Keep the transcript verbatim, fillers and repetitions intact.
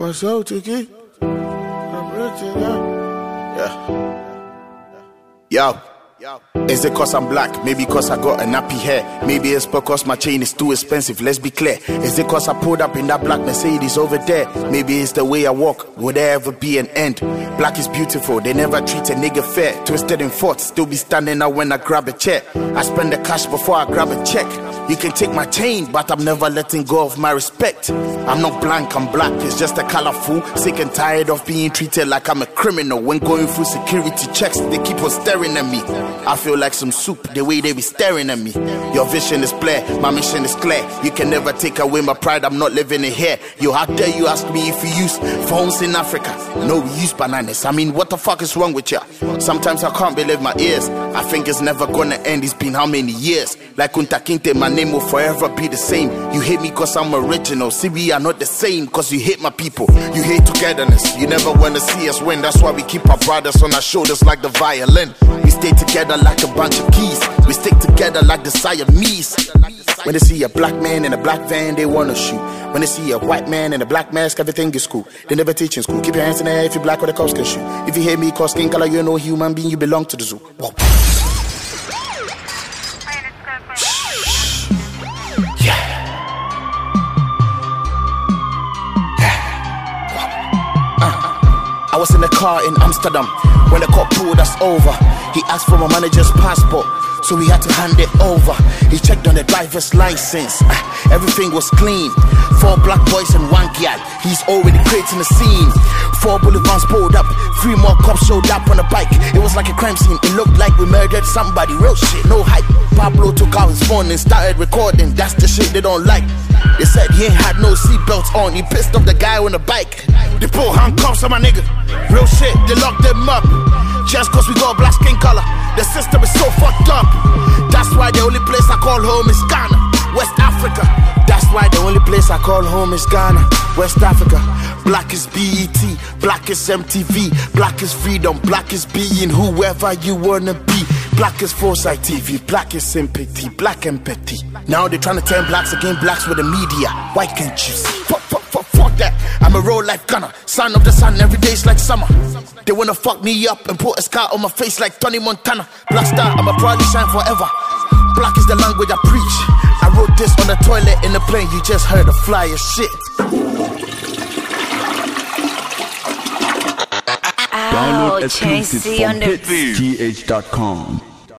myself to keep. Yeah. Yo. Is it cause I'm black? Maybe cause I got a nappy hair. Maybe it's because my chain is too expensive, let's be clear. Is it cause I pulled up in that black Mercedes over there? Maybe it's the way I walk, will there ever be an end? Black is beautiful, they never treat a nigga fair. Twisted in thoughts, still be standing out when I grab a chair. I spend the cash before I grab a check. You can take my chain, but I'm never letting go of my respect. I'm not blank, I'm black, it's just a colorful. Sick and tired of being treated like I'm a criminal. When going through security checks, they keep on staring at me. I feel like some soup, the way they be staring at me. Your vision is clear, my mission is clear. You can never take away my pride, I'm not living in here. Yo, how dare you ask me if we use phones in Africa? No, we use bananas. I mean, what the fuck is wrong with ya? Sometimes I can't believe my ears. I think it's never gonna end, it's been how many years? Like Kunta Kinte, my name will forever be the same. You hate me cause I'm original. See, we are not the same cause you hate my people. You hate togetherness, you never wanna see us win. That's why we keep our brothers on our shoulders like the violin. We stay together like a bunch of keys. We stick together like the Siamese. When they see a black man in a black van, they wanna shoot. When they see a white man in a black mask, everything is cool. They never teach in school. Keep your hands in the air if you're black or the cops can shoot. If you hate me cause skin color, you're no human being, you belong to the zoo. Whoa. I was in the car in Amsterdam when the cop pulled us over. He asked for my manager's passport, so we had to hand it over. He checked on the driver's license, uh, everything was clean. Four black boys and one gal, he's already creating a scene. Four bullet vans pulled up, three more cops showed up on a bike. It was like a crime scene, it looked like we murdered somebody. Real shit, no hype. Pablo took out his phone and started recording. That's the shit they don't like. They said he ain't had no seatbelts on. He pissed off the guy on the bike. They put handcuffs on my nigga. Real shit, they locked them up just cause we got black skin color. The system is so fucked up. That's why the only place I call home is Ghana, West Africa. That's why the only place I call home is Ghana, West Africa. Black is B E T, black is M T V, black is freedom, black is being whoever you wanna be. Black is Foresight T V, black is sympathy, black empathy. Now they're trying to turn blacks against blacks with the media. Why can't you see? Fuck, fuck, fuck, fuck that. I'm a real life gunner, son of the sun, every day's like summer. They wanna fuck me up and put a scar on my face like Tony Montana. Black star, I'ma probably shine forever. Black is the language I preach. I wrote this on the toilet in the plane, you just heard a flyer shit. Download exclusive from hits T H dot com.